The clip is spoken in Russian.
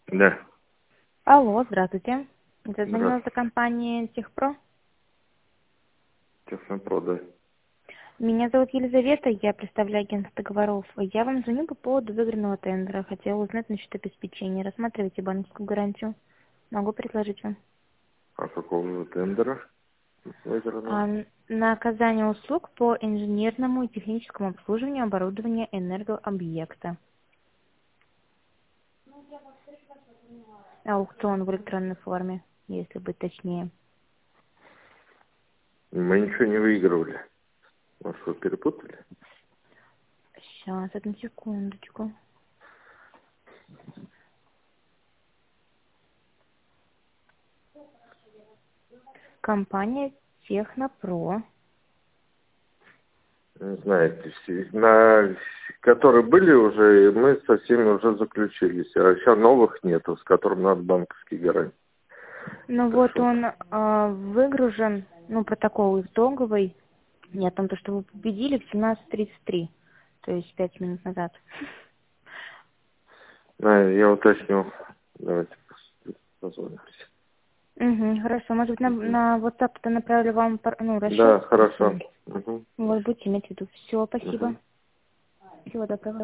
Да, Алло, здравствуйте. Это звонила за здравствуйте. компанией Техпро. Технопро, да. Меня зовут Елизавета, я представляю агентство договоров. Я вам звоню по поводу выигранного тендера. Хотела узнать насчет обеспечения. Рассматривайте банковскую гарантию. Могу предложить вам. А какого тендера выигранного? На оказание услуг по инженерному и техническому обслуживанию оборудования энергообъекта. Аукцион в электронной форме, если быть точнее. Мы ничего не выигрывали. Может, вы перепутали? Сейчас, одну секундочку. Компания Технопро. Не знаете, на которые были уже, мы со всеми уже заключились. А еще новых нету, с которым надо банковские гарантии. Ну Так вот что, он выгружен, ну, протокол итоговый, не о том, то, что вы победили в 17:33, то есть 5 минут назад. я уточню. Давайте позвонимся. Угу, хорошо. Может быть, Мгм. на WhatsApp-то направлю вам расчет Да, по хорошо. всем. Угу. Вот, будете иметь в виду. Все, спасибо. Угу. Всего доброго.